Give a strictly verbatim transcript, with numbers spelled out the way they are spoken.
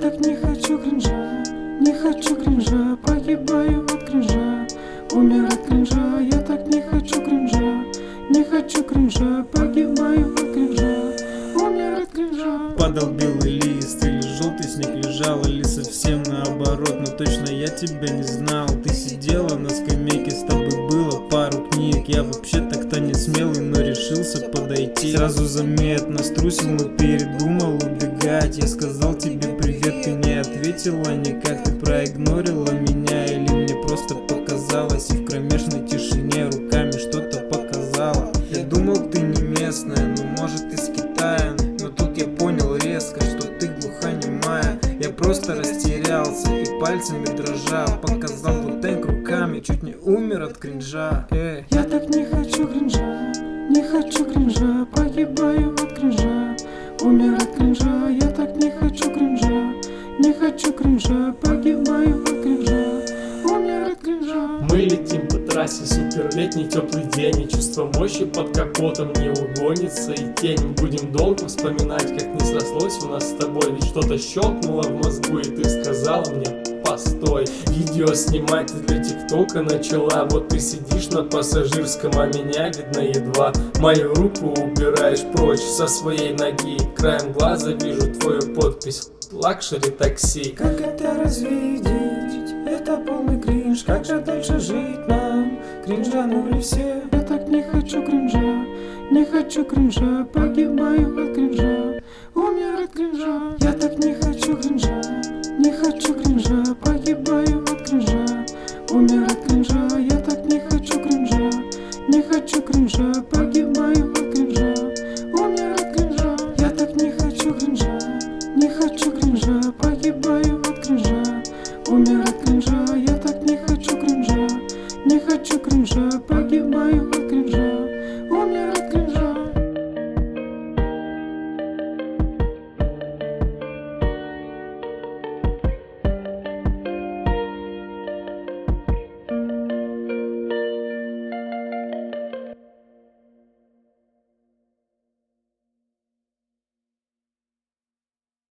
так не хочу кринжа, не хочу кринжа, погибаю от кринжа, умер от кринжа. Я так не хочу кринжа, не хочу кринжа, погибаю от кринжа, умер от кринжа. Падал белый лист, или желтый снег лежал, или совсем наоборот, но точно я тебя не знал. Ты сидела на скамейке, с тобой было пару книг. Я вообще так-то не смелый, но решился подойти. Сразу заметно струсил, но передумал убегать. Я сказал тебе привет, ты не ответила никак. Ты проигнорила меня или мне просто показалось, и в кромешной тишине руками что-то показала. Я думал, ты не местная, но может из Китая, но тут я понял резко, что ты глухонемая. Я просто растерялся и пальцами дрожа показал бутенк руками, чуть не умер от кринжа. Эй. Я так не хочу кринжа, не хочу кринжа, погибаю от кринжа, умер от кринжа. Я так не хочу кринжа, не хочу кринжа, погибаю от кринжа, умер от кринжа. Мы летим по трассе, супер летний теплый день, и чувство мощи под капотом не угонится и тень. Будем долго вспоминать, как не срослось у нас с тобой, ведь что-то щелкнуло в мозгу, и ты сказала мне: постой. Видео снимать ты для тиктока начала, вот ты сидишь на пассажирском, а меня видно едва. Мою руку убираешь прочь со своей ноги, краем глаза вижу твою подпись: лакшери такси. Как это развидеть? Это полный кринж. Как же дальше жить нам? Кринжанули все. Я так не хочу кринжа, не хочу кринжа, погибаю от кринжа, умер от кринжа. Я так не хочу кринжа, не хочу кринжа, погибаю от кринжа, умер от кринжа. Я так не хочу кринжа, не хочу кринжа, погибаю от кринжа, умер от кринжа. Я так не хочу кринжа, не хочу кринжа, погибаю от кринжа, умер